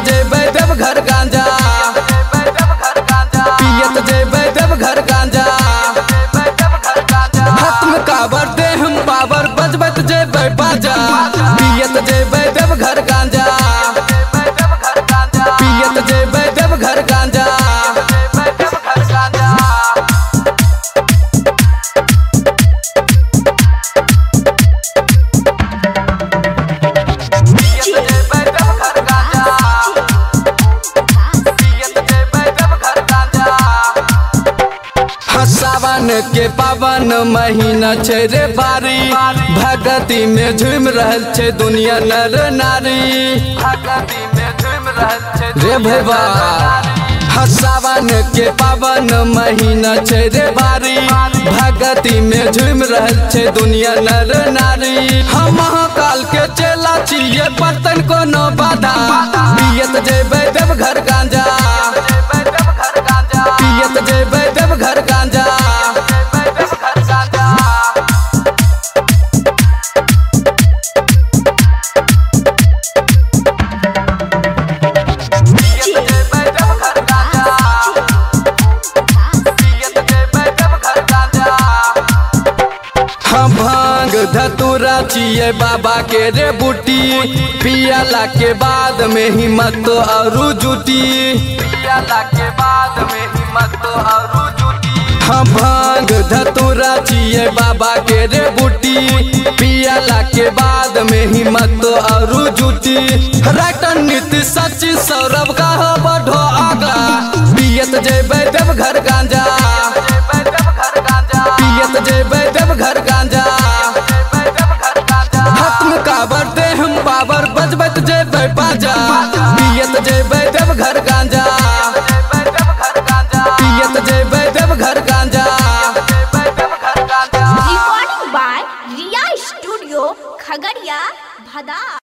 जेबै देवघर गांजा, पियत जेबै देवघर गांजा। खत्म काबर दे हम पावर, बजबत जेबै बाजा। पियत जेबै देवघर गांजा, पियत जेबै देवघर गांजा। सावन के पावन महीना छे रे बारी, भगती में झूम रहल छे दुनिया नर नारी। भगती में झूम रहल छे रे भैया। सावन के पावन महीना छे रे बारी, भगती में झूम रहल छे दुनिया नर नारी। हम महाकाल के चेला छिए, बर्तन को न बाधा। पियत जेबै देवघर गांजा, पियत जेबै देवघर गांजा। भांग धतूरा छिए बाबा के रे बूटी, पियाला के बाद में हिम्मत और जुटी। पियाला के बाद में हिम्मत और जुटी। हम भांग धतूरा छिए बाबा के रे बूटी, पियाला के बाद में हिम्मत और जुटी। राइटर नीति सच्ची सौरभ का बढ़ो आगा, पियत जेबै देवघर